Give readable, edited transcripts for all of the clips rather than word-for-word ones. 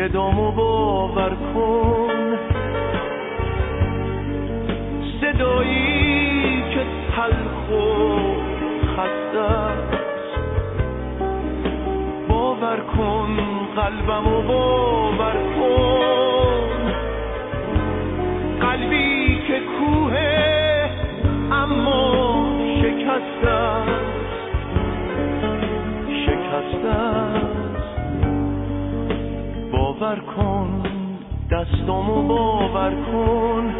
صدامو باور کن، صدایی که تلخ و خسته است. باور کن قلبمو باور کن، قلبی که کوه اما شکسته است، شکسته است. باور کن دستامو باور کن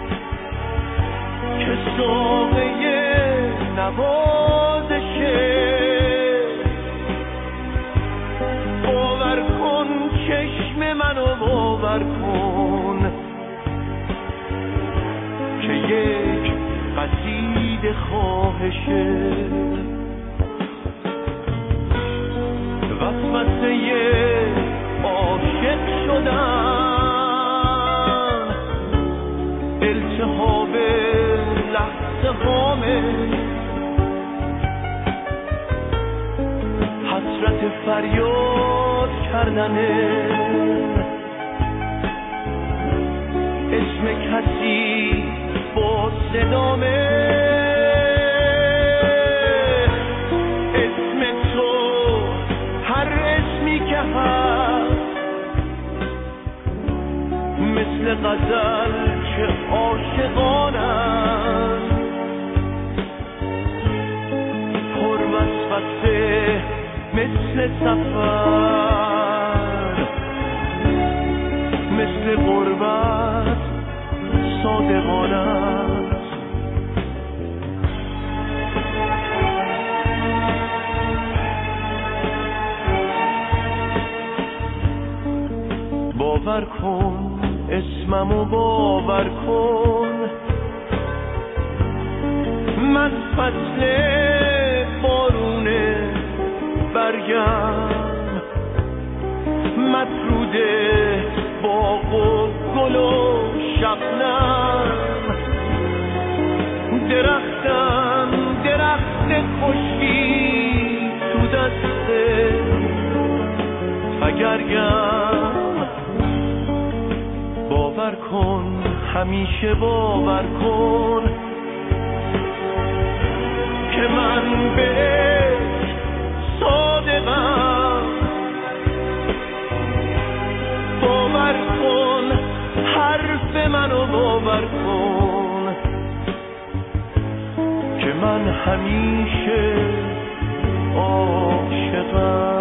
که ساقه نوازشه. باور کن چشم منو باور کن که یک قصیده خواهشه. وسوسه عاشق شدن، التهاب لحظه هامه، حسرت فریاد کردنه، اسم کسی با صدامه، اسم تو هر اسمی که هست، مثل غزل که عاشقانم، پر وسوسه مثل سفر، مثل غربت صادقانه است. باور کن اسممو باور کن، من فصل بارون برگم، مطرود باغ و گل و شبنم، درختم درخت خشکی تو دست تگرگم. باور کن همیشه باور کن که من بهش صادقم. باور کن حرف منو باور کن که من همیشه عاشقم.